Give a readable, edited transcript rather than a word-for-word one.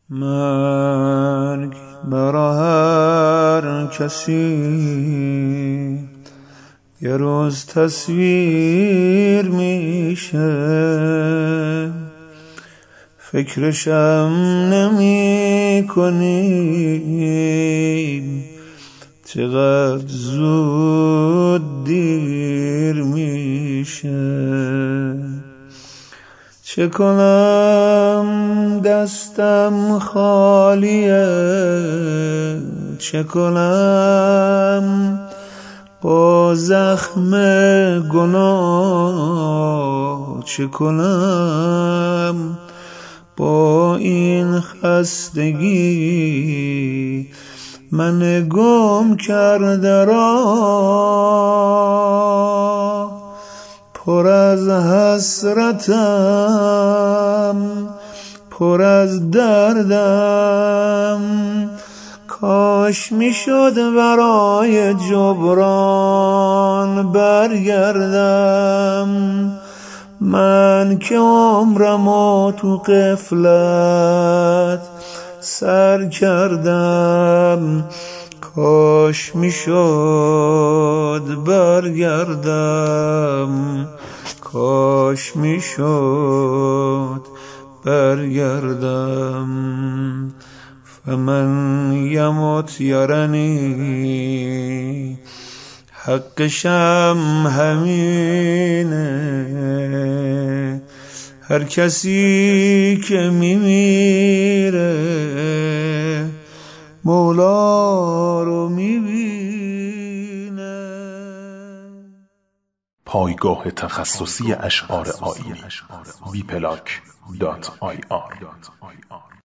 مرگ برا هر کسی یه روز تصویر میشه، فکرشم نمی کنی چقدر زود دیر میشه. چه کنم دستم خالیه، چه کنم با زخم گناه، چه کنم با این خستگی من گم کرده راه. پر از حسرتم، پر از دردم، کاش میشد برای جبران برگردم. من که عمرمو تو غفلت سر کردم، کاش میشد برگردم، کاش میشد برگردم. فمن یموت یرنی، حقشم همینه. هر کسی که میمیره مولا رو میبینه. پایگاه تخصصی اشعار آیینی www.bplank.ir